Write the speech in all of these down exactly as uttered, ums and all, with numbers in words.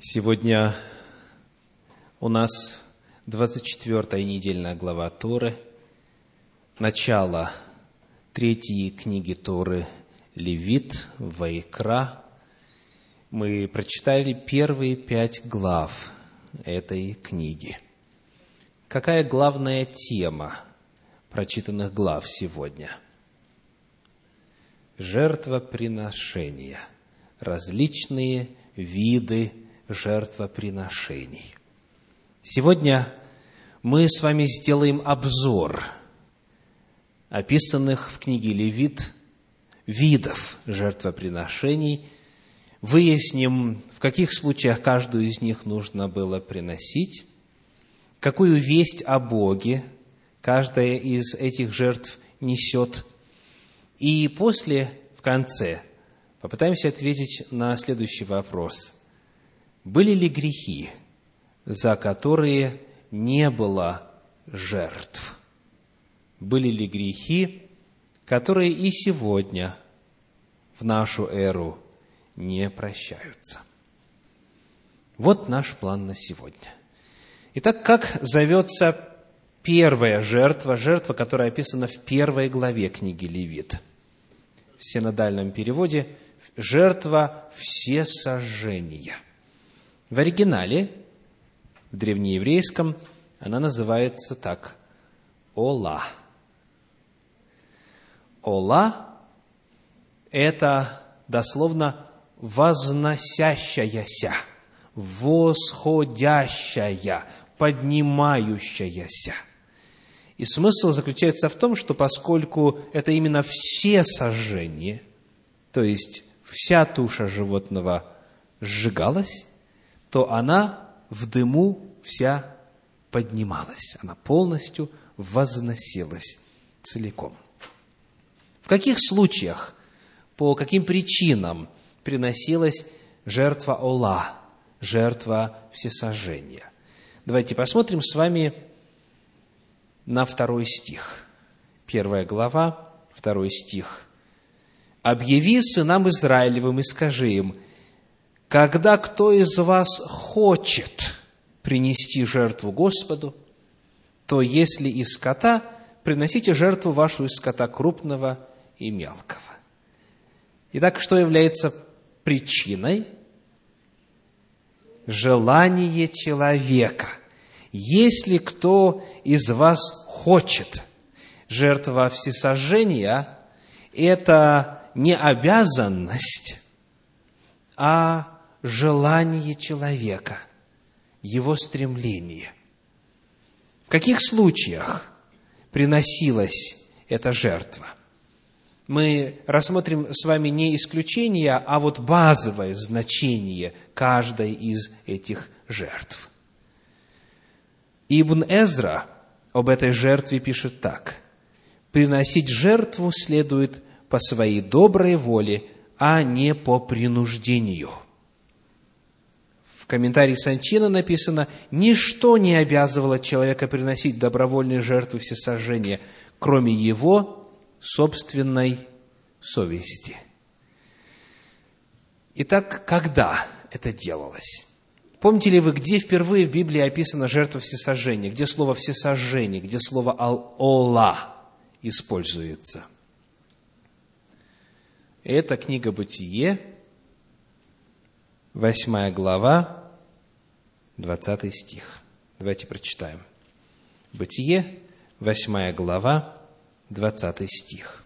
Сегодня у нас двадцать четвёртая недельная глава Торы, начало третьей книги Торы Левит, Ваикра. Мы прочитали первые пять глав этой книги. Какая главная тема прочитанных глав сегодня? Жертвоприношения, различные виды жертвоприношений. Сегодня мы с вами сделаем обзор описанных в книге Левит видов жертвоприношений, выясним, в каких случаях каждую из них нужно было приносить, какую весть о Боге каждая из этих жертв несет, и после, в конце, попытаемся ответить на следующий вопрос. Были ли грехи, за которые не было жертв? Были ли грехи, которые и сегодня, в нашу эру, не прощаются? Вот наш план на сегодня. Итак, как зовется первая жертва, жертва, которая описана в первой главе книги Левит? В синодальном переводе «жертва всесожжения». В оригинале, в древнееврейском, она называется так – «ола». «Ола» – это дословно «возносящаяся», «восходящая», «поднимающаяся». И смысл заключается в том, что поскольку это именно все сожжения, то есть вся туша животного сжигалась, то она в дыму вся поднималась, она полностью возносилась целиком. В каких случаях, по каким причинам приносилась жертва ола, жертва всесожжения? Давайте посмотрим с вами на второй стих. Первая глава, второй стих. «Объяви сынам Израилевым и скажи им: когда кто из вас хочет принести жертву Господу, то если из скота, приносите жертву вашу из скота крупного и мелкого». Итак, что является причиной? Желание человека. Если кто из вас хочет, жертва всесожжения – это не обязанность, а желание человека, его стремление. В каких случаях приносилась эта жертва? Мы рассмотрим с вами не исключение, а вот базовое значение каждой из этих жертв. Ибн Эзра об этой жертве пишет так: «Приносить жертву следует по своей доброй воле, а не по принуждению». В комментарии Санчина написано: «Ничто не обязывало человека приносить добровольные жертвы всесожжения, кроме его собственной совести». Итак, когда это делалось? Помните ли вы, где впервые в Библии описана жертва всесожжения? Где слово «всесожжение», где слово «ола» используется? Это книга Бытие, восьмая глава, двадцатый стих. Давайте прочитаем. Бытие, восьмая глава, двадцатый стих.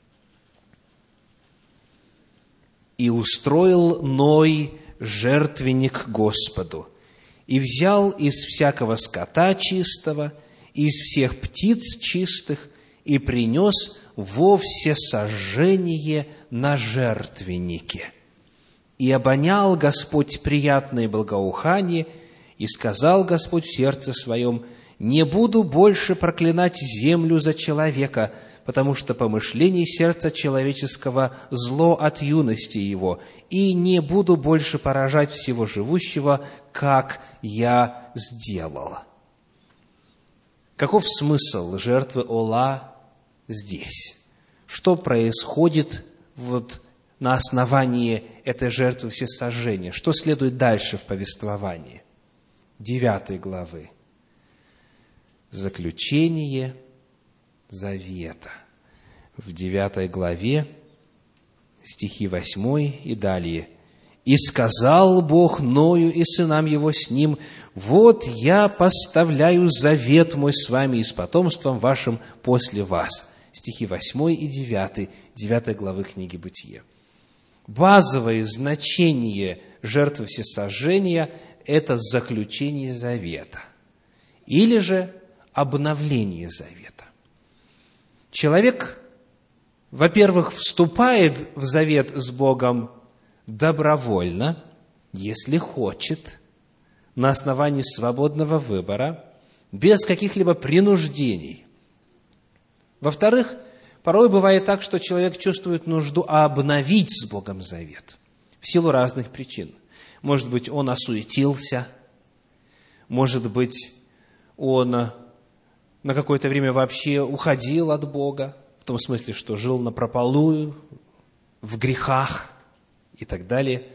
«И устроил Ной жертвенник Господу, и взял из всякого скота чистого, и из всех птиц чистых, и принес во всесожжение на жертвеннике. И обонял Господь приятное благоухание, и сказал Господь в сердце своем: не буду больше проклинать землю за человека, потому что помышление сердца человеческого зло от юности его, и не буду больше поражать всего живущего, как я сделал». Каков смысл жертвы ола здесь? Что происходит вот на основании этой жертвы всесожжения. Что следует дальше в повествовании? Девятой главы. Заключение завета. В девятой главе, стихи восьмой и далее. «И сказал Бог Ною и сынам его с ним: вот я поставляю завет мой с вами и с потомством вашим после вас». Стихи восьмой и девятый, девятой главы книги Бытие. Базовое значение жертвы всесожжения – это заключение завета или же обновление завета. Человек, во-первых, вступает в завет с Богом добровольно, если хочет, на основании свободного выбора, без каких-либо принуждений. Во-вторых, порой бывает так, что человек чувствует нужду обновить с Богом завет в силу разных причин. Может быть, он осуетился, может быть, он на какое-то время вообще уходил от Бога, в том смысле, что жил напропалую, в грехах и так далее.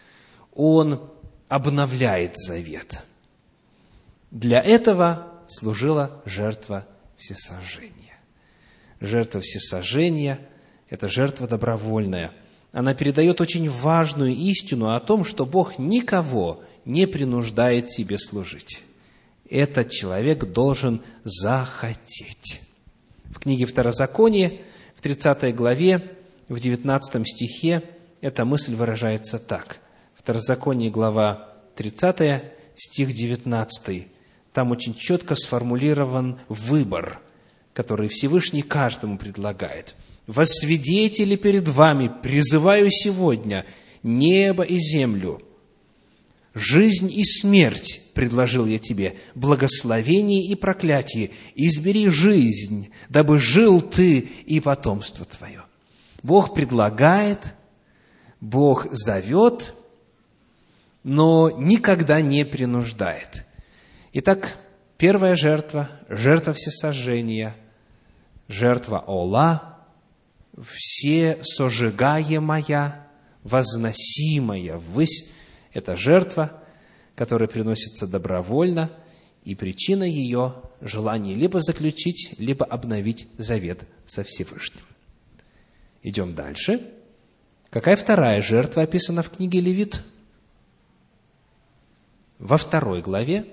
Он обновляет завет. Для этого служила жертва всесожжения. Жертва всесожжения – это жертва добровольная. Она передает очень важную истину о том, что Бог никого не принуждает себе служить. Этот человек должен захотеть. В книге Второзаконие, в тридцатой главе, в девятнадцатом стихе, эта мысль выражается так. Второзаконие, глава тридцатая, стих девятнадцатый. Там очень четко сформулирован выбор, который Всевышний каждому предлагает. «Во свидетели перед вами призываю сегодня небо и землю. Жизнь и смерть предложил я тебе, благословение и проклятие. Избери жизнь, дабы жил ты и потомство твое». Бог предлагает, Бог зовет, но никогда не принуждает. Итак, первая жертва, жертва всесожжения, жертва ола, все сожигаемая, возносимая ввысь, это жертва, которая приносится добровольно, и причина ее – желание либо заключить, либо обновить завет со Всевышним. Идем дальше. Какая вторая жертва описана в книге Левит? Во второй главе.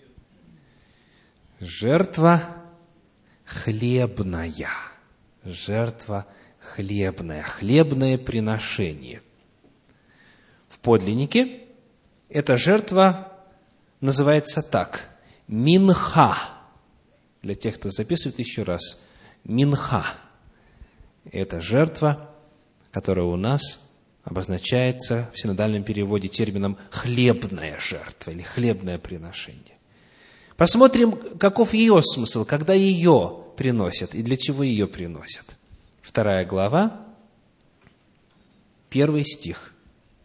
Жертва хлебная. Жертва хлебная. Хлебное приношение. В подлиннике эта жертва называется так. Минха. Для тех, кто записывает еще раз. Минха. Это жертва, которая у нас обозначается в синодальном переводе термином «хлебная жертва» или «хлебное приношение». Посмотрим, каков ее смысл, когда ее приносят и для чего ее приносят. Вторая глава, первый стих.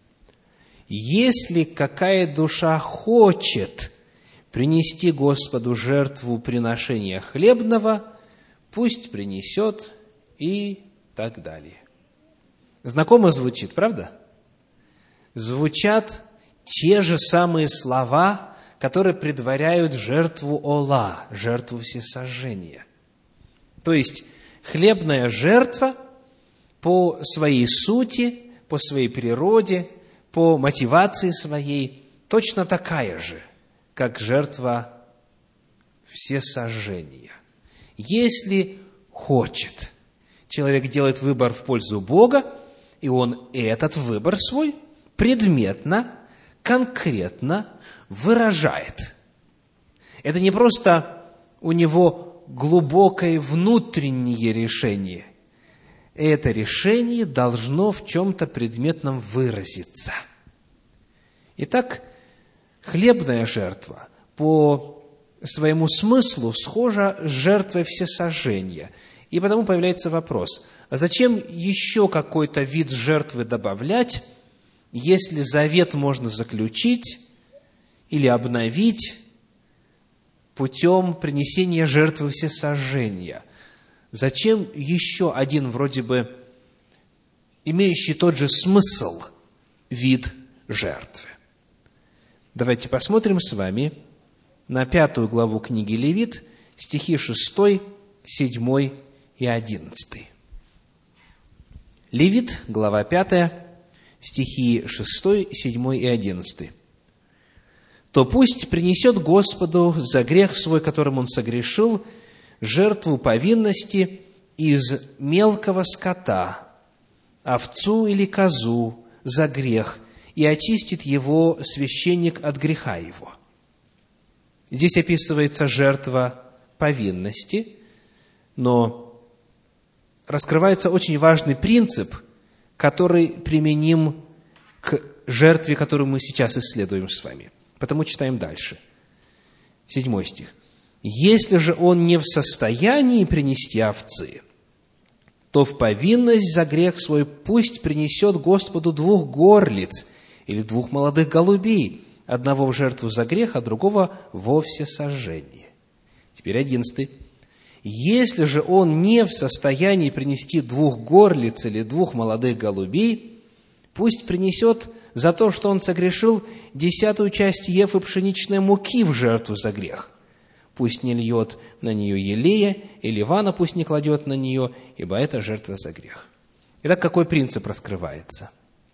«Если какая душа хочет принести Господу жертву приношения хлебного, пусть принесет» и так далее. Знакомо звучит, правда? Звучат те же самые слова, которые предваряют жертву ола, жертву всесожжения. То есть, хлебная жертва по своей сути, по своей природе, по мотивации своей, точно такая же, как жертва всесожжения. Если хочет, человек делает выбор в пользу Бога, и он этот выбор свой предметно, конкретно выражает. Это не просто у него глубокое внутреннее решение. Это решение должно в чем-то предметном выразиться. Итак, хлебная жертва по своему смыслу схожа с жертвой всесожжения. И потому появляется вопрос, а зачем еще какой-то вид жертвы добавлять, если завет можно заключить или обновить путем принесения жертвы всесожжения? Зачем еще один вроде бы имеющий тот же смысл вид жертвы. Давайте посмотрим с вами на пятую главу книги Левит, стихи шестой, седьмой и одиннадцатый. Левит, глава пятая, стихи шестой, седьмой и одиннадцатый. «То пусть принесет Господу за грех свой, которым он согрешил, жертву повинности из мелкого скота, овцу или козу за грех, и очистит его священник от греха его». Здесь описывается жертва повинности, но раскрывается очень важный принцип, который применим к жертве, которую мы сейчас исследуем с вами. Потому читаем дальше. Седьмой стих. «Если же он не в состоянии принести овцы, то в повинность за грех свой пусть принесет Господу двух горлиц или двух молодых голубей, одного в жертву за грех, а другого во всесожжение». Теперь одиннадцатый. «Если же он не в состоянии принести двух горлиц или двух молодых голубей, пусть принесет за то, что он согрешил, десятую часть ефы пшеничной муки в жертву за грех. Пусть не льет на нее елея, и ливана пусть не кладет на нее, ибо это жертва за грех». Итак, какой принцип раскрывается?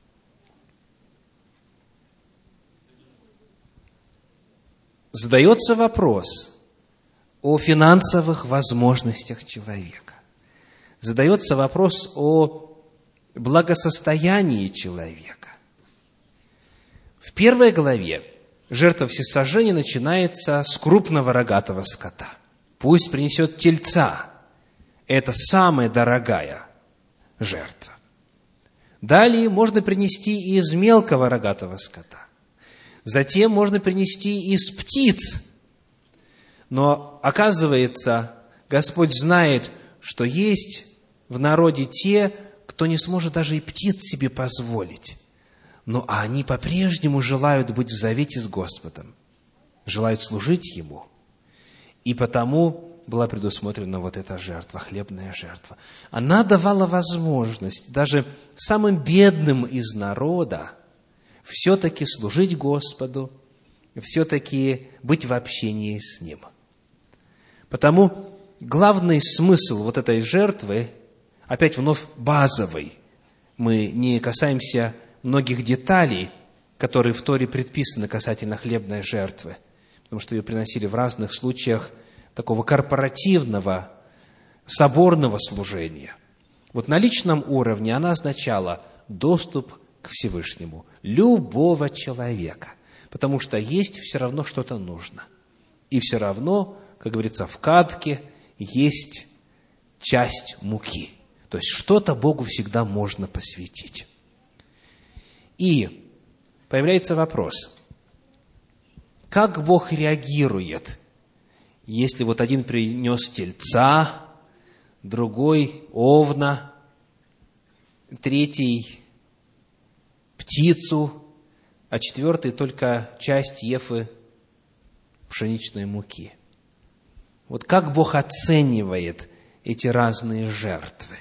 Задается вопрос о финансовых возможностях человека. Задается вопрос о благосостоянии человека. В первой главе жертва всесожжения начинается с крупного рогатого скота. Пусть принесет тельца. Это самая дорогая жертва. Далее можно принести из мелкого рогатого скота. Затем можно принести из птиц. Но оказывается, Господь знает, что есть в народе те, кто не сможет даже и птиц себе позволить. Но они по-прежнему желают быть в завете с Господом, желают служить Ему. И потому была предусмотрена вот эта жертва, хлебная жертва. Она давала возможность даже самым бедным из народа все-таки служить Господу, все-таки быть в общении с Ним. Потому главный смысл вот этой жертвы, опять вновь базовый, мы не касаемся многих деталей, которые в Торе предписаны касательно хлебной жертвы, потому что ее приносили в разных случаях такого корпоративного, соборного служения. Вот на личном уровне она означала доступ к Всевышнему любого человека, потому что есть все равно что-то нужно. И все равно, как говорится, в кадке есть часть муки. То есть что-то Богу всегда можно посвятить. И появляется вопрос, как Бог реагирует, если вот один принес тельца, другой овна, третий птицу, а четвертый только часть ефы пшеничной муки. Вот как Бог оценивает эти разные жертвы?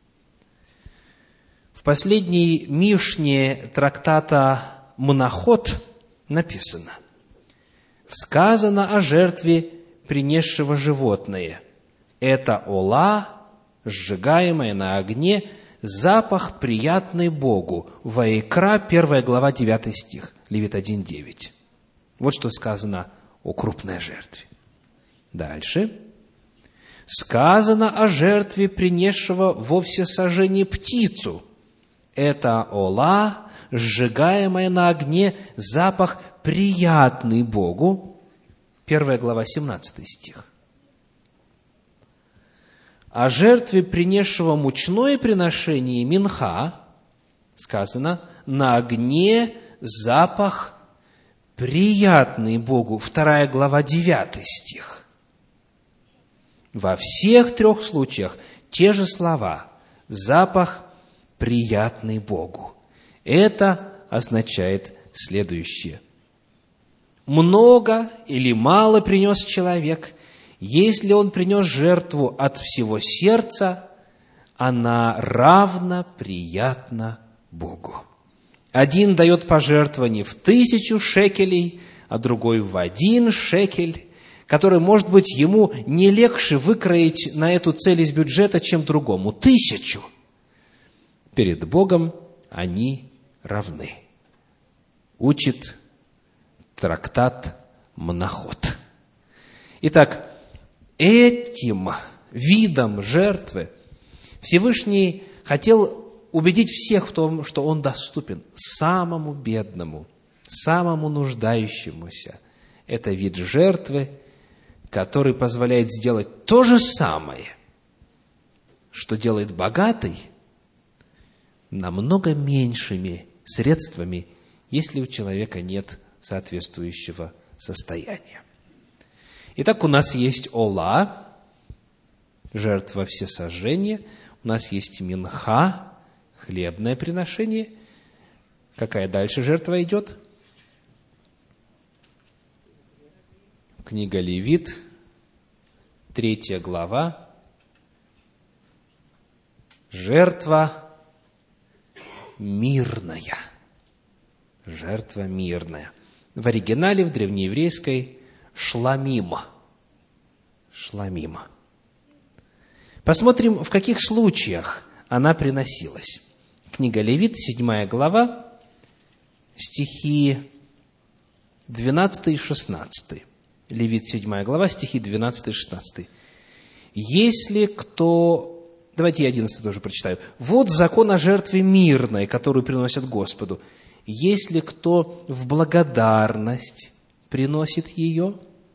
В последней Мишне трактата Мнахот написано: «Сказано о жертве, принесшего животное. Это ола, сжигаемая на огне, запах, приятный Богу». Ваикра, первая глава, девятый стих, Левит один, девять. Вот что сказано о крупной жертве. Дальше. «Сказано о жертве, принесшего во всесожжение птицу. Это ола, сжигаемая на огне, запах, приятный Богу». Первая глава, семнадцатый стих. О жертве, принесшего мучное приношение минха, сказано: на огне запах, приятный Богу. Вторая глава, девятый стих. Во всех трех случаях те же слова: запах, приятный Богу. Это означает следующее. Много или мало принес человек, если он принес жертву от всего сердца, она равно приятна Богу. Один дает пожертвование в тысячу шекелей, а другой в один шекель, который, может быть, ему не легче выкроить на эту цель из бюджета, чем другому. Тысячу. Перед Богом они равны. Учит трактат Мнахот. Итак, этим видом жертвы Всевышний хотел убедить всех в том, что Он доступен самому бедному, самому нуждающемуся. Это вид жертвы, который позволяет сделать то же самое, что делает богатый, намного меньшими средствами, если у человека нет соответствующего состояния. Итак, у нас есть ола, жертва всесожжения, у нас есть минха, хлебное приношение. Какая дальше жертва идет? Книга Левит, третья глава. Жертва мирная. Жертва мирная. В оригинале, в древнееврейской, шламима. Шламима. Посмотрим, в каких случаях она приносилась. Книга Левит, седьмая глава, стихи двенадцатый и шестнадцатый. Левит, седьмая глава, стихи двенадцатый и шестнадцатый. «Если кто...» Давайте я одиннадцатый тоже прочитаю. «Вот закон о жертве мирной, которую приносят Господу. Если кто в благодарность приносит ее...»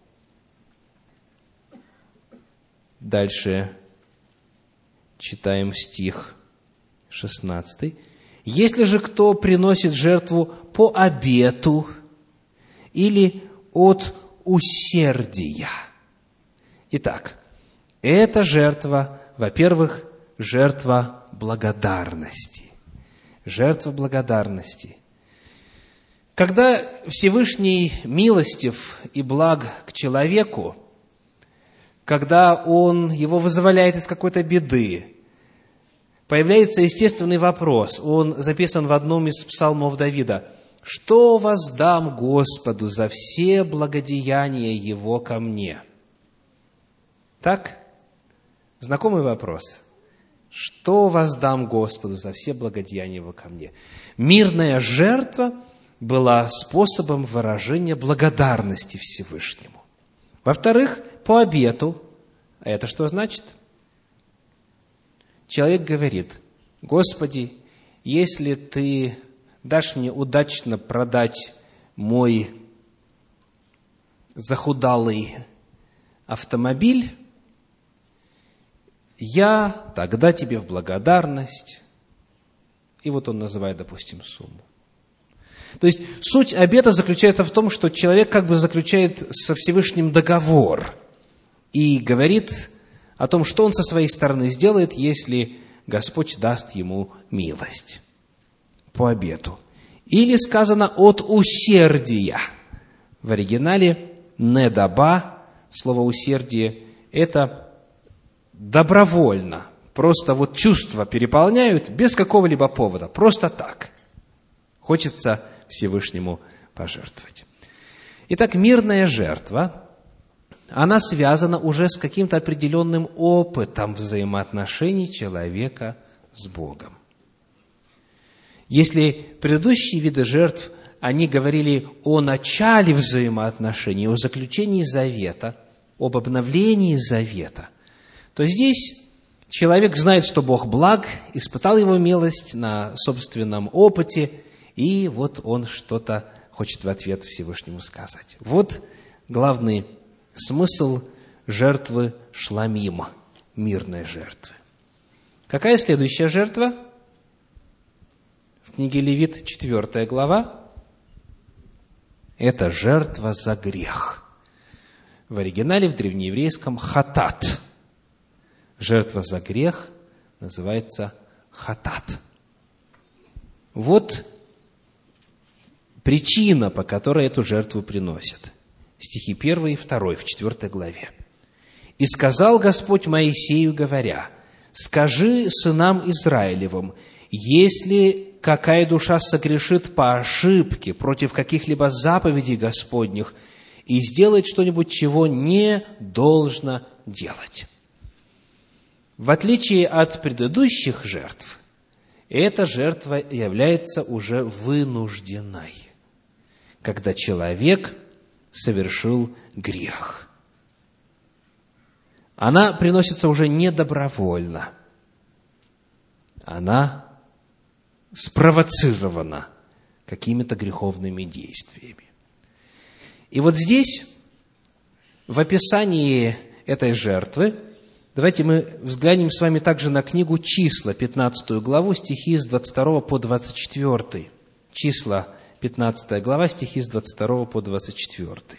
Дальше читаем стих шестнадцатый. «Если же кто приносит жертву по обету или от усердия». Итак, эта жертва, во-первых, жертва благодарности. Жертва благодарности. Когда Всевышний милостив и благ к человеку, когда Он его вызволяет из какой-то беды, появляется естественный вопрос. Он записан в одном из псалмов Давида. «Что воздам Господу за все благодеяния Его ко мне?» Так? Знакомый вопрос. Что воздам Господу за все благодеяния Его ко мне? Мирная жертва была способом выражения благодарности Всевышнему. Во-вторых, по обету. А это что значит? Человек говорит: «Господи, если Ты дашь мне удачно продать мой захудалый автомобиль, я тогда Тебе в благодарность». И вот он называет, допустим, сумму. То есть суть обета заключается в том, что человек как бы заключает со Всевышним договор и говорит о том, что он со своей стороны сделает, если Господь даст ему милость по обету. Или сказано от усердия. В оригинале недаба, слово усердие, это добровольно. Просто вот чувства переполняют без какого-либо повода. Просто так. Хочется Всевышнему пожертвовать. Итак, мирная жертва, она связана уже с каким-то определенным опытом взаимоотношений человека с Богом. Если предыдущие виды жертв, они говорили о начале взаимоотношений, о заключении завета, об обновлении завета, то здесь человек знает, что Бог благ, испытал его милость на собственном опыте, и вот он что-то хочет в ответ Всевышнему сказать. Вот главный смысл жертвы шламима, мирной жертвы. Какая следующая жертва? В книге Левит, четвертая глава. Это жертва за грех. В оригинале, в древнееврейском, хатат. Жертва за грех называется хатат. Вот причина, по которой эту жертву приносят. Стихи первый и второй в четвертой главе. «И сказал Господь Моисею, говоря: скажи сынам Израилевым, если какая душа согрешит по ошибке против каких-либо заповедей Господних и сделает что-нибудь, чего не должно делать». В отличие от предыдущих жертв, эта жертва является уже вынужденной, когда человек совершил грех. Она приносится уже не добровольно, она спровоцирована какими-то греховными действиями. И вот здесь, в описании этой жертвы, давайте мы взглянем с вами также на книгу «Числа», пятнадцатую главу, стихи с двадцать второго по двадцать четвёртый. Числа, пятнадцатая глава, стихи с двадцать второго по двадцать четвёртый.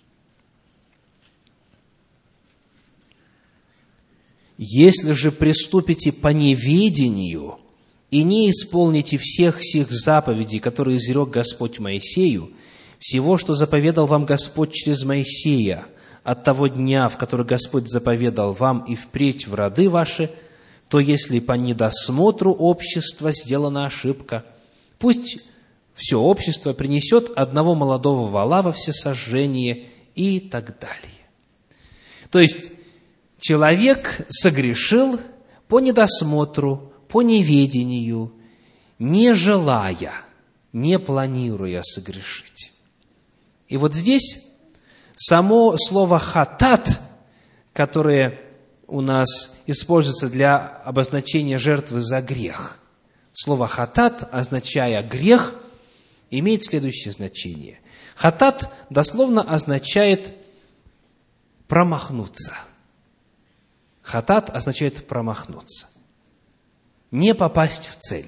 «Если же приступите по неведению и не исполните всех сих заповедей, которые изрек Господь Моисею, всего, что заповедал вам Господь через Моисея, от того дня, в который Господь заповедал вам и впредь в роды ваши, то если по недосмотру общества сделана ошибка, пусть все общество принесет одного молодого вола во всесожжение» и так далее. То есть, человек согрешил по недосмотру, по неведению, не желая, не планируя согрешить. И вот здесь само слово «хатат», которое у нас используется для обозначения жертвы за грех, слово «хатат», означая «грех», имеет следующее значение. «Хатат» дословно означает «промахнуться». «Хатат» означает «промахнуться», не попасть в цель.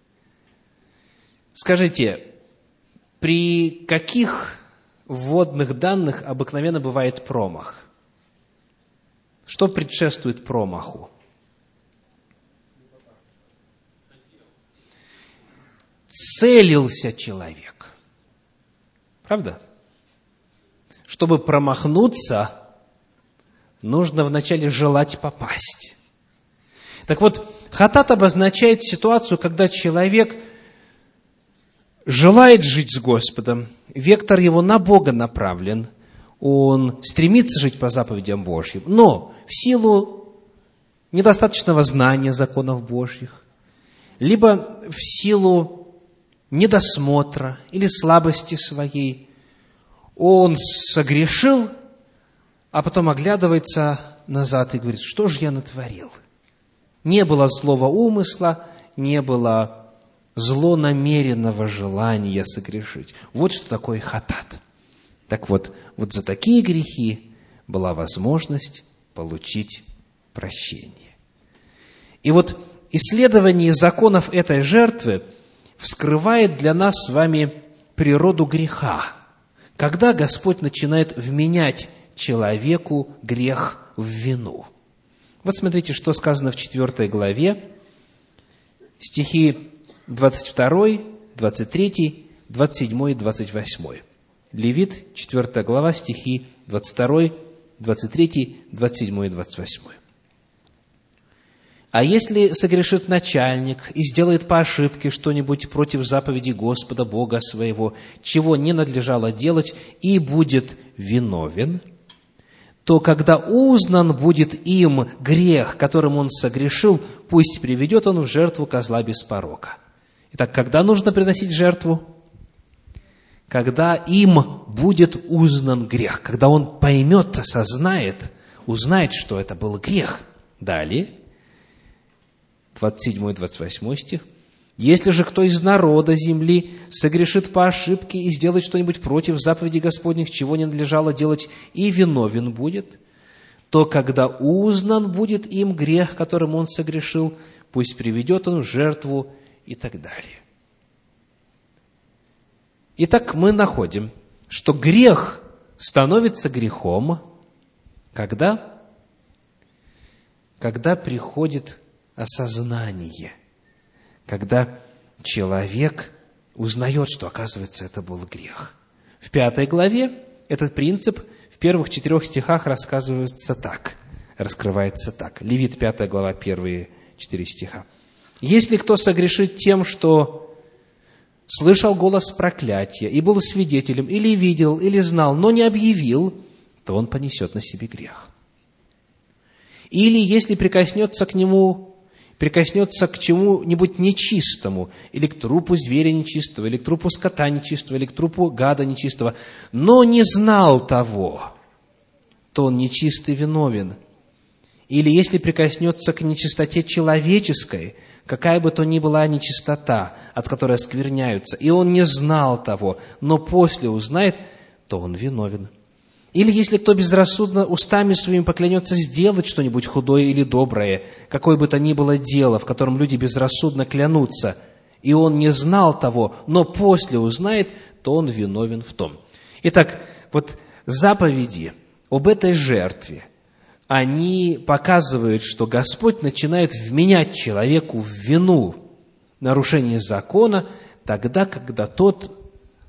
Скажите, при каких вводных данных обыкновенно бывает промах? Что предшествует промаху? Целился человек. Правда? Чтобы промахнуться, нужно вначале желать попасть. Так вот, хатат обозначает ситуацию, когда человек желает жить с Господом, вектор его на Бога направлен, он стремится жить по заповедям Божьим, но в силу недостаточного знания законов Божьих, либо в силу недосмотра или слабости своей, он согрешил, а потом оглядывается назад и говорит: что же я натворил? Не было злого умысла, не было злонамеренного желания согрешить. Вот что такое хатат. Так вот, вот за такие грехи была возможность получить прощение. И вот исследование законов этой жертвы вскрывает для нас с вами природу греха. Когда Господь начинает вменять человеку грех в вину. Вот смотрите, что сказано в четвёртой главе, стихи двадцать второй, двадцать третий, двадцать седьмой и двадцать восьмой. Левит, четвёртая глава, стихи двадцать второй, двадцать третий, двадцать седьмой и двадцать восьмой. «А если согрешит начальник и сделает по ошибке что-нибудь против заповеди Господа Бога своего, чего не надлежало делать, и будет виновен, то когда узнан будет им грех, которым он согрешил, пусть приведет он в жертву козла без порока». Итак, когда нужно приносить жертву? Когда им будет узнан грех, когда он поймет, осознает, узнает, что это был грех. Далее, двадцать седьмой и двадцать восьмой стих. «Если же кто из народа земли согрешит по ошибке и сделает что-нибудь против заповедей Господних, чего не надлежало делать, и виновен будет, то когда узнан будет им грех, которым он согрешил, пусть приведет он в жертву», и так далее. Итак, мы находим, что грех становится грехом, когда? Когда приходит осознание, когда человек узнает, что, оказывается, это был грех. В пятой главе этот принцип в первых четырех стихах рассказывается так. раскрывается так. Левит, пятая глава, первые четыре стиха. «Если кто согрешит тем, что слышал голос проклятия, и был свидетелем, или видел, или знал, но не объявил, то он понесет на себе грех. Или если прикоснется к нему, прикоснется к чему-нибудь нечистому, или к трупу зверя нечистого, или к трупу скота нечистого, или к трупу гада нечистого, но не знал того, то он нечист и виновен. Или если прикоснется к нечистоте человеческой, какая бы то ни была нечистота, от которой оскверняются, и он не знал того, но после узнает, то он виновен. Или если кто безрассудно устами своими поклянется сделать что-нибудь худое или доброе, какое бы то ни было дело, в котором люди безрассудно клянутся, и он не знал того, но после узнает, то он виновен в том». Итак, вот заповеди об этой жертве, они показывают, что Господь начинает вменять человеку в вину нарушения закона тогда, когда тот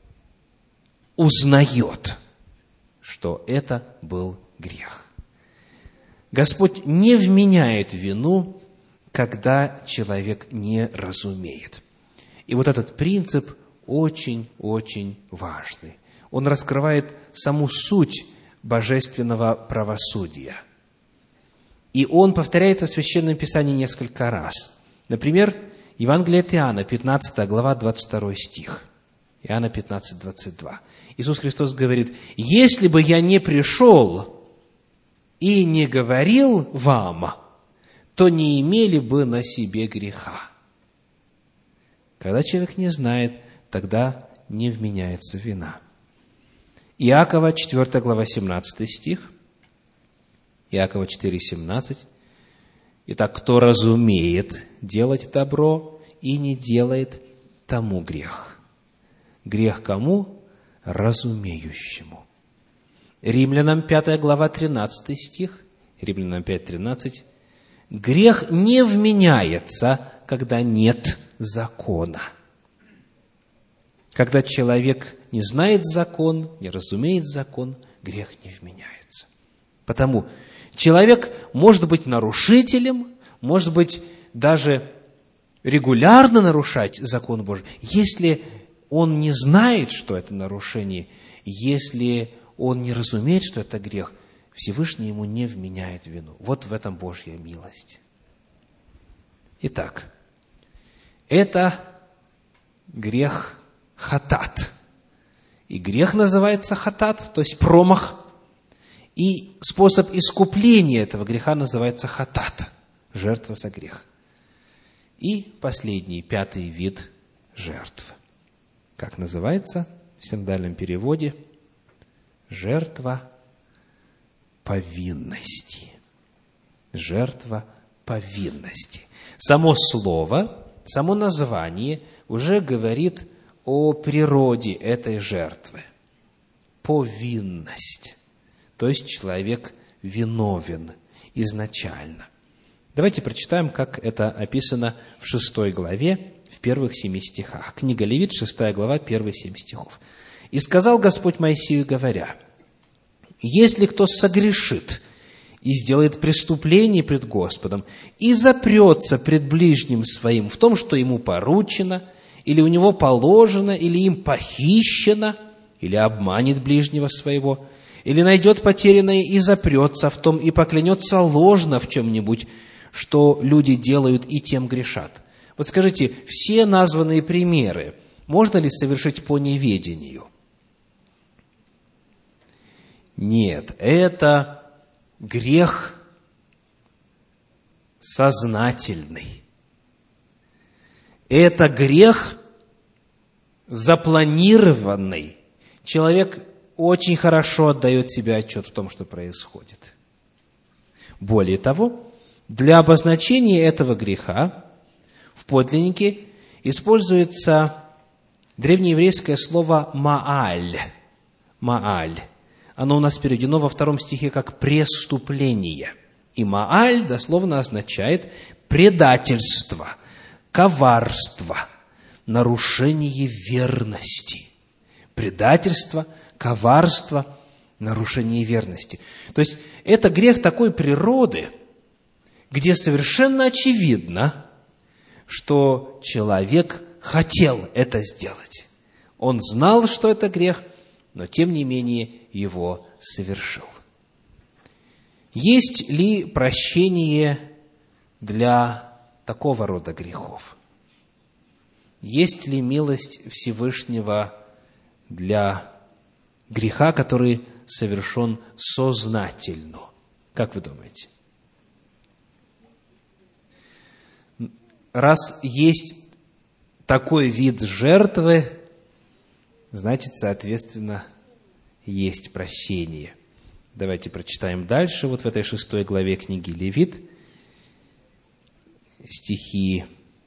узнает, что это был грех. Господь не вменяет вину, когда человек не разумеет. И вот этот принцип очень-очень важный. Он раскрывает саму суть божественного правосудия. И он повторяется в Священном Писании несколько раз. Например, Евангелие от Иоанна, пятнадцатая глава, двадцать второй стих. Иоанна пятнадцать, двадцать два. Иисус Христос говорит: «Если бы я не пришел и не говорил вам, то не имели бы на себе греха». Когда человек не знает, тогда не вменяется вина. Иакова, четвёртая глава, семнадцатый стих. Иакова четыре, семнадцать. «Итак, кто разумеет делать добро и не делает, тому грех». Грех кому? Разумеющему. Римлянам пятая глава, тринадцатый стих. Римлянам пять, тринадцать. «Грех не вменяется, когда нет закона». Когда человек не знает закон, не разумеет закон, грех не вменяется. Потому человек может быть нарушителем, может быть даже регулярно нарушать закон Божий, если он не знает, что это нарушение, если он не разумеет, что это грех, Всевышний ему не вменяет вину. Вот в этом Божья милость. Итак, это грех хатат. И грех называется хатат, то есть промах. И способ искупления этого греха называется хатат, жертва за грех. И последний, пятый вид жертв. Как называется в синодальном переводе? Жертва повинности. Жертва повинности. Само слово, само название уже говорит о природе этой жертвы. Повинность. То есть человек виновен изначально. Давайте прочитаем, как это описано в шестой главе, в первых семи стихах. Книга Левит, шестая глава, первые семь стихов. «И сказал Господь Моисею, говоря: если кто согрешит и сделает преступление пред Господом, и запрется пред ближним своим в том, что ему поручено, или у него положено, или им похищено, или обманет ближнего своего, или найдет потерянное и запрется в том, и поклянется ложно в чем-нибудь, что люди делают, и тем грешат». Вот скажите, все названные примеры можно ли совершить по неведению? Нет, это грех сознательный. Это грех запланированный. Человек очень хорошо отдает себе отчет в том, что происходит. Более того, для обозначения этого греха в подлиннике используется древнееврейское слово «мааль». «Мааль». Оно у нас переведено во втором стихе как «преступление». И «мааль» дословно означает предательство, коварство, нарушение верности. Предательство, коварство, нарушение верности. То есть это грех такой природы, где совершенно очевидно, что человек хотел это сделать. Он знал, что это грех, но тем не менее его совершил. Есть ли прощение для такого рода грехов? Есть ли милость Всевышнего для греха, который совершен сознательно? Как вы думаете? Раз есть такой вид жертвы, значит, соответственно, есть прощение. Давайте прочитаем дальше, вот в этой шестой главе книги Левит, стихи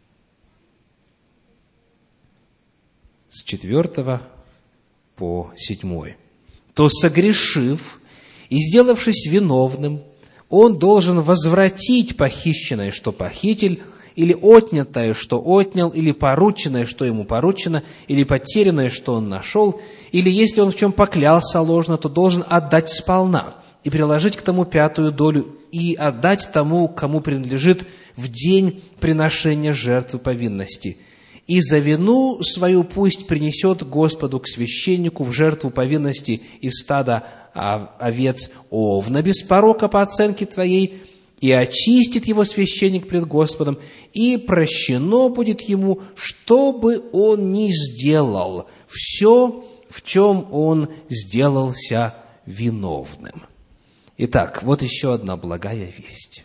с четвертого по седьмой. «То, согрешив и сделавшись виновным, он должен возвратить похищенное, что похитил, или отнятое, что отнял, или порученное, что ему поручено, или потерянное, что он нашел, или если он в чем поклялся ложно, то должен отдать сполна и приложить к тому пятую долю, и отдать тому, кому принадлежит, в день приношения жертвы повинности. И за вину свою пусть принесет Господу к священнику в жертву повинности из стада овец овна без порока по оценке твоей, и очистит его священник пред Господом, и прощено будет ему, что бы он ни сделал, все, в чем он сделался виновным». Итак, вот еще одна благая весть.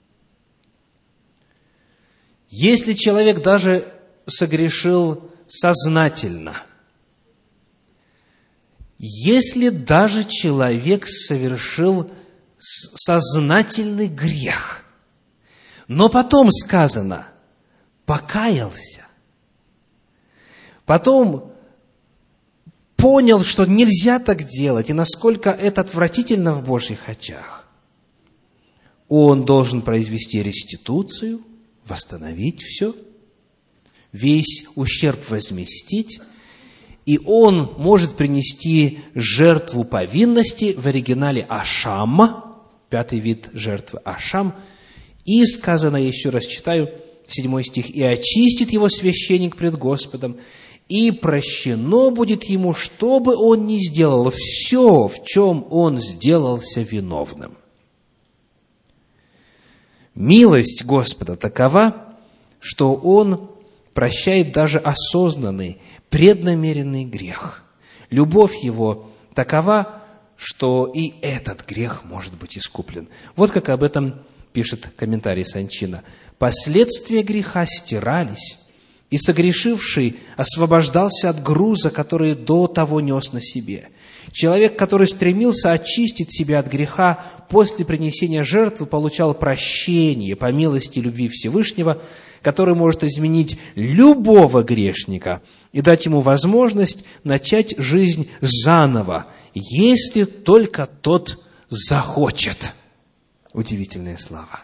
Если человек даже согрешил сознательно, если даже человек совершил сознательный грех, но потом сказано, покаялся, потом понял, что нельзя так делать, и насколько это отвратительно в Божьих очах, он должен произвести реституцию, восстановить все, весь ущерб возместить, и он может принести жертву повинности, в оригинале ашам, пятый вид жертвы ашам, и сказано, я еще раз читаю, седьмой стих, «И очистит его священник пред Господом, и прощено будет ему, что бы он ни сделал, все, в чем он сделался виновным». Милость Господа такова, что Он прощает даже осознанный, преднамеренный грех. Любовь Его такова, что и этот грех может быть искуплен. Вот как об этом пишет комментарий Санчина. «Последствия греха стирались, и согрешивший освобождался от груза, который до того нес на себе. Человек, который стремился очистить себя от греха, после принесения жертвы получал прощение по милости и любви Всевышнего, который может изменить любого грешника и дать ему возможность начать жизнь заново, если только тот захочет». Удивительные слова.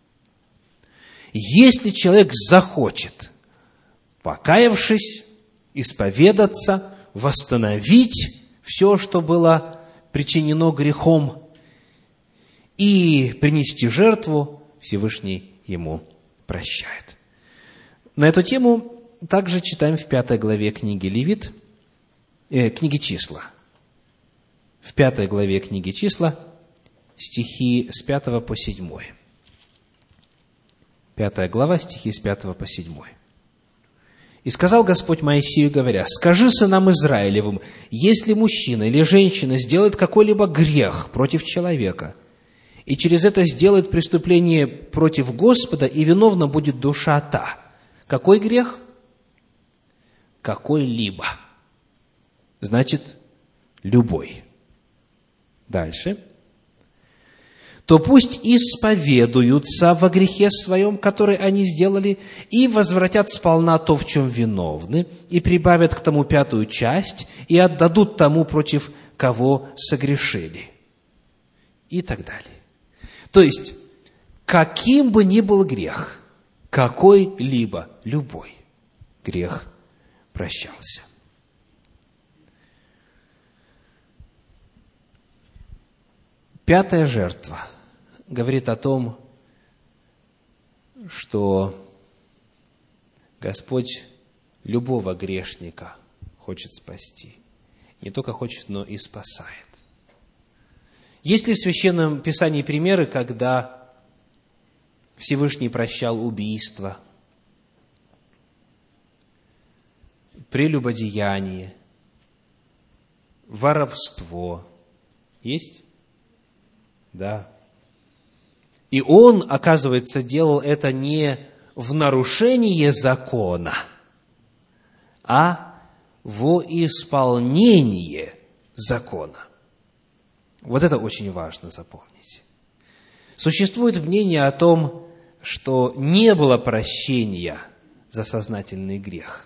Если человек захочет, покаявшись, исповедаться, восстановить все, что было причинено грехом, и принести жертву, Всевышний ему прощает. На эту тему также читаем в пятой главе книги Левит, э, книги Числа. В пятой главе книги Числа стихи с пятого по седьмой. Пятая глава, стихи с пятого по седьмой. «И сказал Господь Моисею, говоря: скажи сынам Израилевым, если мужчина или женщина сделает какой-либо грех против человека, и через это сделает преступление против Господа, и виновна будет душа та». Какой грех? Какой-либо. Значит, любой. Дальше. «То пусть исповедуются во грехе своем, который они сделали, и возвратят сполна то, в чем виновны, и прибавят к тому пятую часть, и отдадут тому, против кого согрешили». И так далее. То есть, каким бы ни был грех, какой-либо, любой грех прощался. Пятая жертва говорит о том, что Господь любого грешника хочет спасти. Не только хочет, но и спасает. Есть ли в Священном Писании примеры, когда Всевышний прощал убийство, прелюбодеяние, воровство? Есть? Да. И Он, оказывается, делал это не в нарушение закона, а во исполнение закона. Вот это очень важно запомнить. Существует мнение о том, что не было прощения за сознательный грех.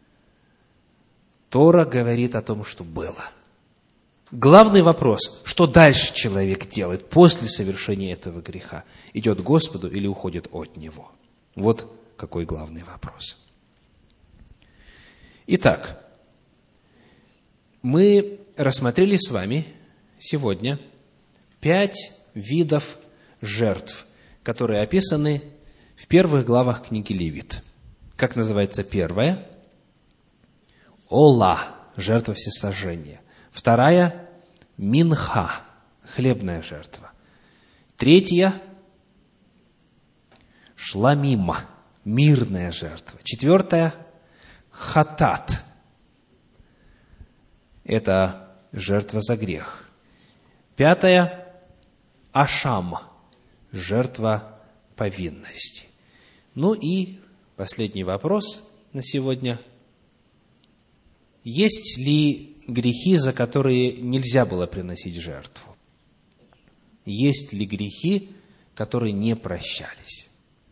Тора говорит о том, что было. Главный вопрос, что дальше человек делает после совершения этого греха? Идет к Господу или уходит от Него? Вот какой главный вопрос. Итак, мы рассмотрели с вами сегодня пять видов жертв, которые описаны в первых главах книги Левит. Как называется первая? Ола, жертва всесожжения. Вторая – минха, хлебная жертва. Третья – шламима, мирная жертва. Четвертая – хатат. Это жертва за грех. Пятая – ашам, жертва повинности. Ну и последний вопрос на сегодня. Есть ли грехи, за которые нельзя было приносить жертву? Есть ли грехи, которые не прощались?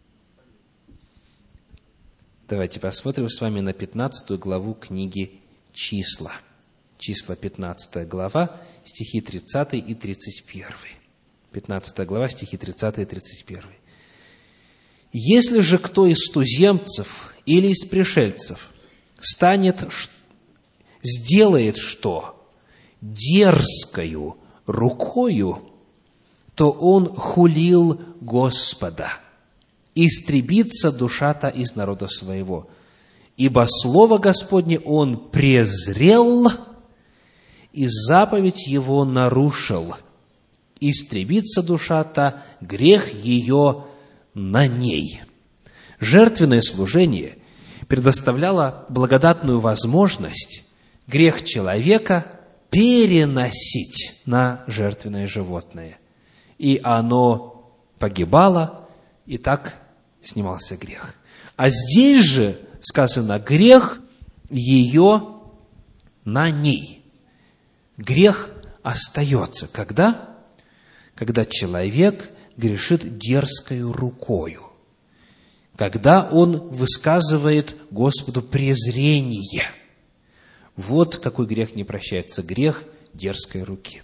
Давайте посмотрим с вами на пятнадцатую главу книги «Числа». Числа, пятнадцатая глава, стихи тридцатый и тридцать первый. пятнадцатая глава, стихи тридцатый и тридцать первый. «Если же кто из туземцев или из пришельцев станет, сделает что дерзкою рукою, то он хулил Господа, истребится душа-то из народа своего. Ибо слово Господне он презрел, и заповедь его нарушил. Истребится душа-то, грех ее на ней». Жертвенное служение предоставляло благодатную возможность грех человека переносить на жертвенное животное. И оно погибало, и так снимался грех. А здесь же сказано, грех ее на ней. Грех остается. Когда? Когда человек грешит дерзкою рукою. Когда он высказывает Господу презрение. Вот какой грех не прощается. Грех дерзкой руки.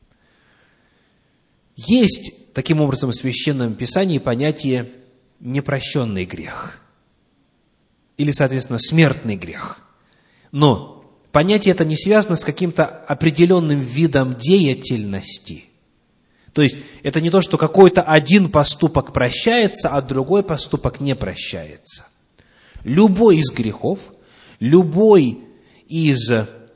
Есть, таким образом, в Священном Писании понятие непрощенный грех. Или, соответственно, смертный грех. Но понятие это не связано с каким-то определенным видом деятельности. То есть, это не то, что какой-то один поступок прощается, а другой поступок не прощается. Любой из грехов, любой из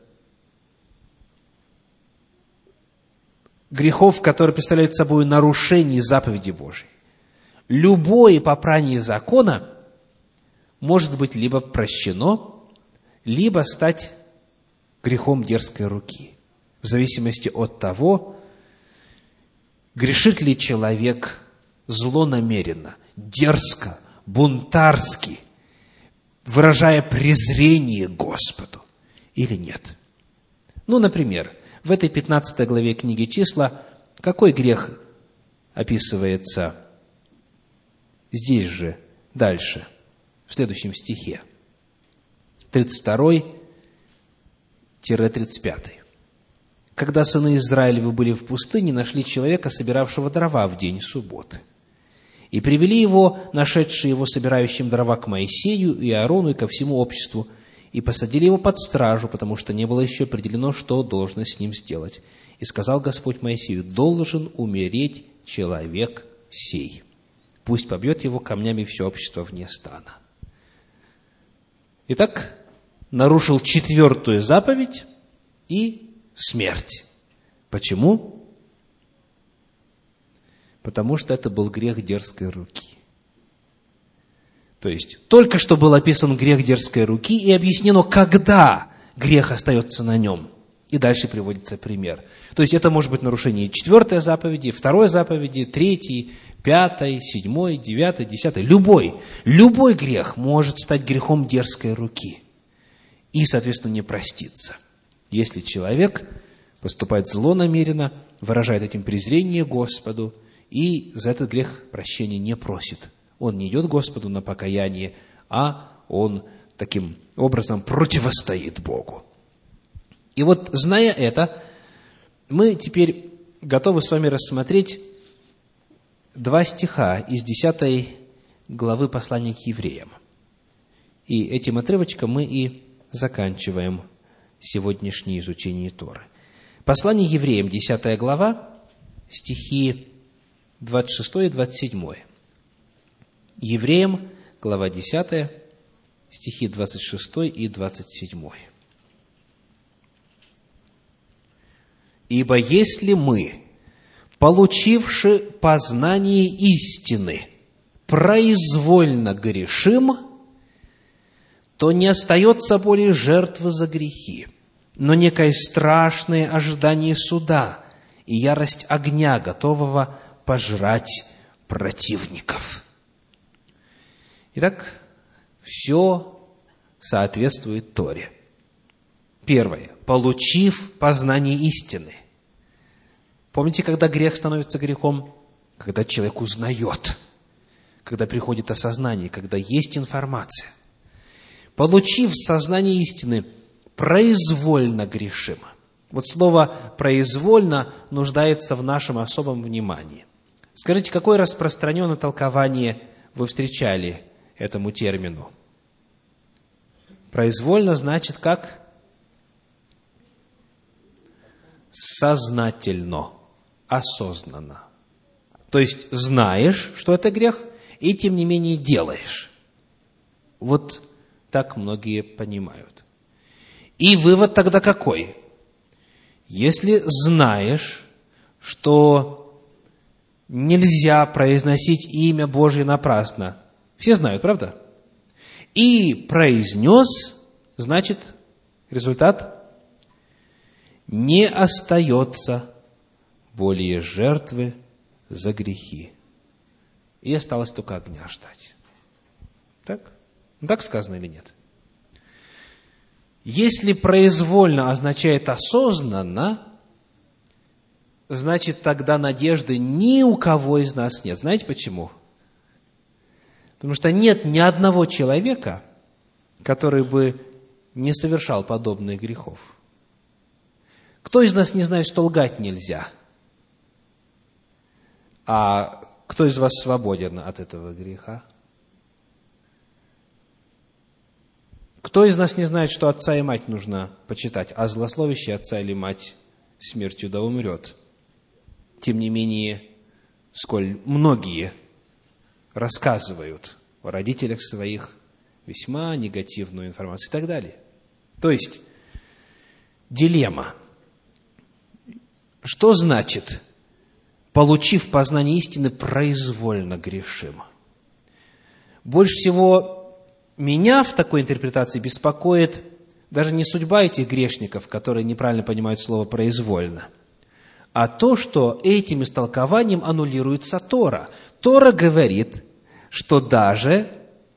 грехов, которые представляют собой нарушение заповеди Божьей, любое попрание закона может быть либо прощено, либо стать грехом дерзкой руки, в зависимости от того, грешит ли человек злонамеренно, дерзко, бунтарски, выражая презрение Господу, или нет. Ну, например, в этой пятнадцатой главе книги «Числа» какой грех описывается здесь же, дальше, в следующем стихе? тридцать второй тридцать пятый. «Когда сыны Израилевы были в пустыне, нашли человека, собиравшего дрова в день субботы. И привели его, нашедшие его собирающим дрова, к Моисею и Аарону и ко всему обществу, и посадили его под стражу, потому что не было еще определено, что должно с ним сделать. И сказал Господь Моисею: должен умереть человек сей. Пусть побьет его камнями все общество вне стана. Итак, нарушил четвертую заповедь и смерть. Почему? Потому что это был грех дерзкой руки. То есть, только что был описан грех дерзкой руки и объяснено, когда грех остается на нем. И дальше приводится пример. То есть, это может быть нарушение четвертой заповеди, второй заповеди, третьей, пятой, седьмой, девятой, десятой. Любой, любой грех может стать грехом дерзкой руки. И, соответственно, не проститься. Если человек поступает злонамеренно, выражает этим презрение Господу, и за этот грех прощения не просит. Он не идет Господу на покаяние, а он таким образом противостоит Богу. И вот, зная это, мы теперь готовы с вами рассмотреть два стиха из десятой главы послания к евреям. И этим отрывочком мы и заканчиваем сегодняшнее изучение Торы. Послание евреям, десятая глава, стихи двадцать шестой и двадцать седьмой. Евреям, глава десятая, стихи двадцать шестой и двадцать седьмой. «Ибо если мы, получивши познание истины, произвольно грешим, то не остается более жертвы за грехи, но некое страшное ожидание суда и ярость огня, готового пожрать противников». Итак, все соответствует Торе. Первое. Получив познание истины. Помните, когда грех становится грехом? Когда человек узнает, когда приходит осознание, когда есть информация. Получив сознание истины, произвольно грешим. Вот слово «произвольно» нуждается в нашем особом внимании. Скажите, какое распространенное толкование вы встречали этому термину? Произвольно значит как? Сознательно, осознанно. То есть знаешь, что это грех, и тем не менее делаешь. Вот так многие понимают. И вывод тогда какой? Если знаешь, что нельзя произносить имя Божье напрасно, все знают, правда? И произнес, значит, результат: не остается более жертвы за грехи. И осталось только огня ждать. Так? Так сказано или нет? Если произвольно означает осознанно, значит, тогда надежды ни у кого из нас нет. Знаете почему? Потому что нет ни одного человека, который бы не совершал подобных грехов. Кто из нас не знает, что лгать нельзя? А кто из вас свободен от этого греха? Кто из нас не знает, что отца и мать нужно почитать, а злословящий отца или мать смертью да умрет? Тем не менее, сколь многие рассказывают о родителях своих весьма негативную информацию и так далее. То есть, дилемма. Что значит, получив познание истины, произвольно грешим? Больше всего меня в такой интерпретации беспокоит даже не судьба этих грешников, которые неправильно понимают слово «произвольно», а то, что этим истолкованием аннулируется Тора. Тора говорит, что даже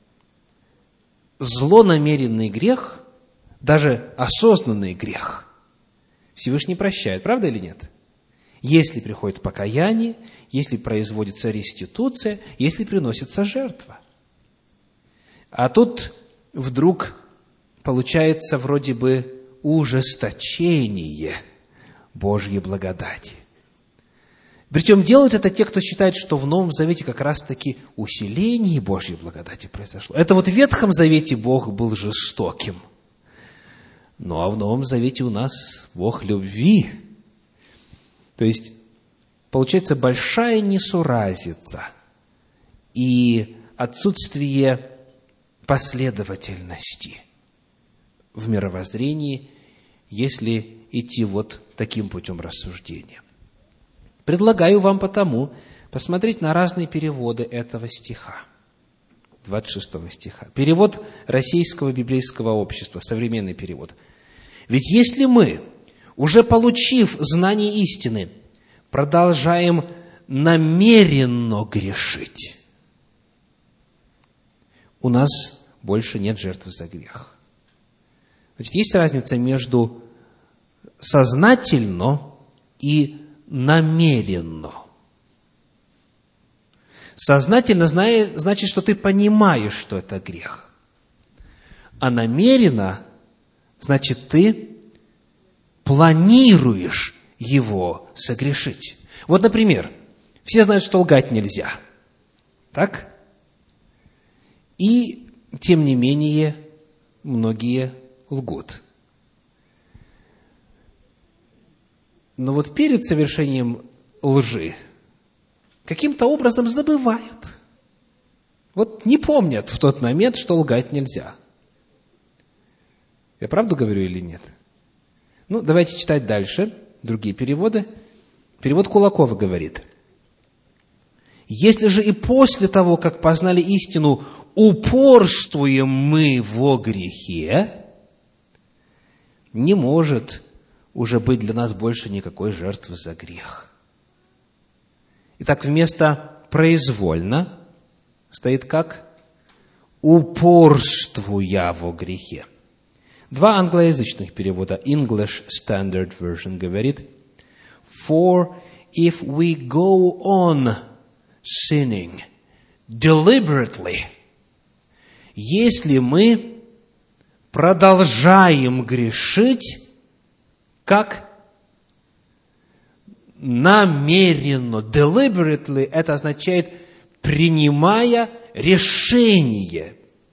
злонамеренный грех, даже осознанный грех Всевышний прощает, правда или нет? Если приходит покаяние, если производится реституция, если приносится жертва. А тут вдруг получается вроде бы ужесточение Божьей благодати. Причем делают это те, кто считает, что в Новом Завете как раз-таки усиление Божьей благодати произошло. Это вот в Ветхом Завете Бог был жестоким. Ну а в Новом Завете у нас Бог любви. То есть, получается большая несуразица и отсутствие последовательности в мировоззрении, если идти вот таким путем рассуждения. Предлагаю вам потому посмотреть на разные переводы этого стиха, двадцать шестого стиха. Перевод Российского библейского общества, современный перевод. Ведь если мы, уже получив знание истины, продолжаем намеренно грешить, у нас больше нет жертвы за грех. Значит, есть разница между сознательно и намеренно. Сознательно значит, что ты понимаешь, что это грех. А намеренно значит, ты планируешь его согрешить. Вот, например, все знают, что лгать нельзя. Так? И, тем не менее, многие лгут. Но вот перед совершением лжи каким-то образом забывают. Вот не помнят в тот момент, что лгать нельзя. Я правду говорю или нет? Ну, давайте читать дальше другие переводы. Перевод Кулакова говорит: «Если же и после того, как познали истину, упорствуем мы во грехе, не может уже быть для нас больше никакой жертвы за грех». Итак, вместо «произвольно» стоит как «упорствуя во грехе». Два англоязычных перевода, English Standard Version, говорит: «For if we go on sinning deliberately», если мы продолжаем грешить, как намеренно, deliberately, это означает принимая решение.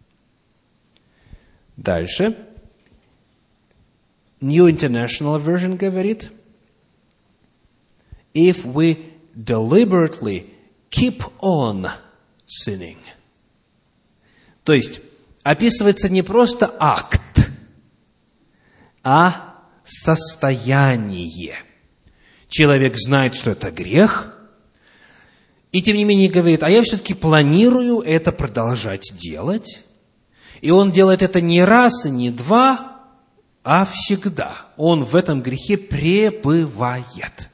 Дальше. New International Version говорит: if we deliberately keep on sinning. То есть, описывается не просто акт, а состояние. Человек знает, что это грех, и тем не менее говорит: а я все-таки планирую это продолжать делать. И он делает это не раз и не два, а всегда. Он в этом грехе пребывает.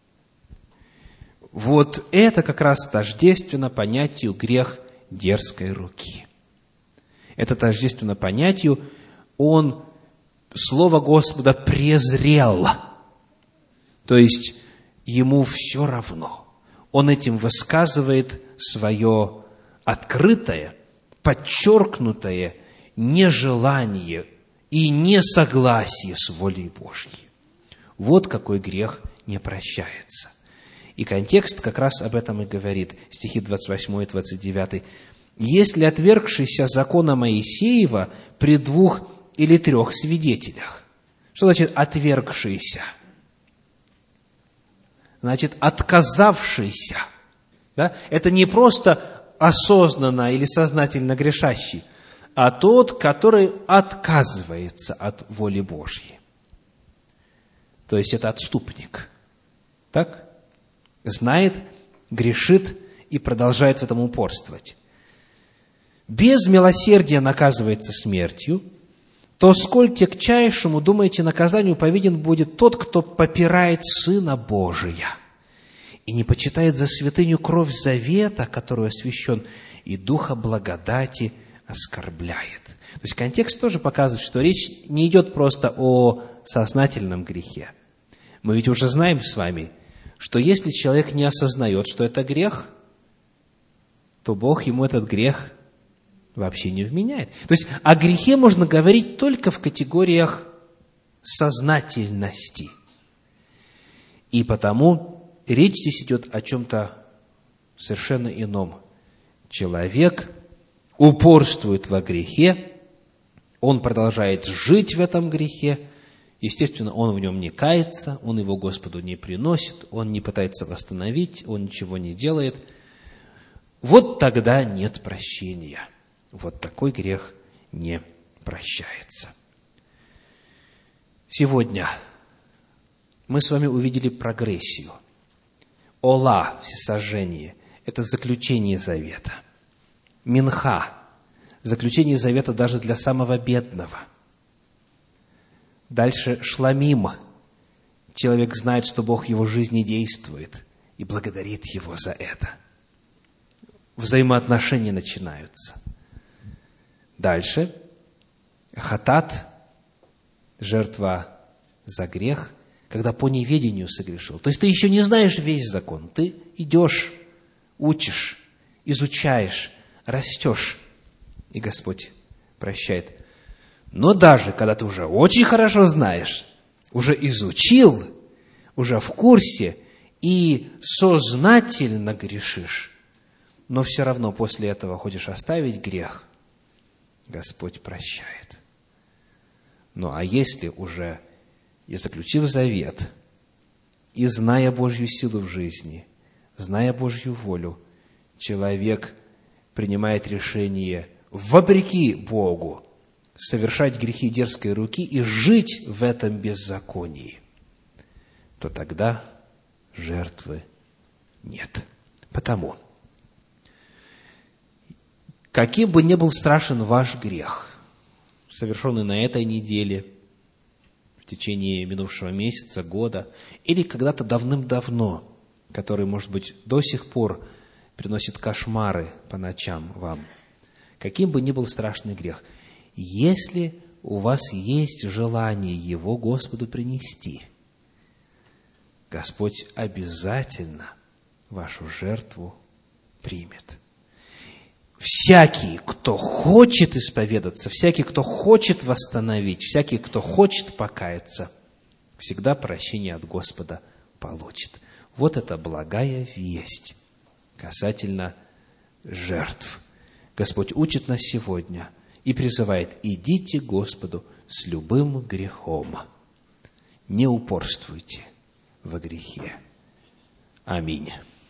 Вот это как раз тождественно понятию грех дерзкой руки. Это тождественно понятию, он Слово Господа презрел. То есть, ему все равно. Он этим высказывает свое открытое, подчеркнутое нежелание и несогласие с волей Божьей. Вот какой грех не прощается. И контекст как раз об этом и говорит. Стихи двадцать восьмой и двадцать девятый. «Если отвергшийся закона Моисеева при двух или трех свидетелях». Что значит «отвергшийся»? Значит, отказавшийся. Да? Это не просто осознанно или сознательно грешащий, а тот, который отказывается от воли Божьей. То есть, это отступник. Так? Знает, грешит и продолжает в этом упорствовать. Без милосердия наказывается смертью, то сколь тягчайшему, думаете, наказанию повинен будет тот, кто попирает Сына Божия и не почитает за святыню кровь завета, которую освящен, и духа благодати оскорбляет. То есть контекст тоже показывает, что речь не идет просто о сознательном грехе. Мы ведь уже знаем с вами, что если человек не осознает, что это грех, то Бог ему этот грех вообще не вменяет. То есть о грехе можно говорить только в категориях сознательности. И потому речь здесь идет о чем-то совершенно ином. Человек упорствует во грехе, он продолжает жить в этом грехе, Естественно, он в нем не кается, он его Господу не приносит, он не пытается восстановить, он ничего не делает. Вот тогда нет прощения. Вот такой грех не прощается. Сегодня мы с вами увидели прогрессию. Ола, всесожжение, это заключение завета. Минха, заключение завета даже для самого бедного. Дальше шламим. Человек знает, что Бог в его жизни действует и благодарит Его за это. Взаимоотношения начинаются. Дальше хатат, жертва за грех, когда по неведению согрешил. То есть ты еще не знаешь весь закон. Ты идешь, учишь, изучаешь, растешь, и Господь прощает. Но даже когда ты уже очень хорошо знаешь, уже изучил, уже в курсе и сознательно грешишь, но все равно после этого хочешь оставить грех, Господь прощает. Ну а если уже, и заключив завет, и зная Божью силу в жизни, зная Божью волю, человек принимает решение вопреки Богу совершать грехи дерзкой руки и жить в этом беззаконии, то тогда жертвы нет. Потому, каким бы ни был страшен ваш грех, совершенный на этой неделе, в течение минувшего месяца, года, или когда-то давным-давно, который, может быть, до сих пор приносит кошмары по ночам вам, каким бы ни был страшный грех, если у вас есть желание его Господу принести, Господь обязательно вашу жертву примет. Всякий, кто хочет исповедаться, всякий, кто хочет восстановить, всякий, кто хочет покаяться, всегда прощение от Господа получит. Вот это благая весть касательно жертв. Господь учит нас сегодня и призывает: идите к Господу с любым грехом. Не упорствуйте во грехе. Аминь.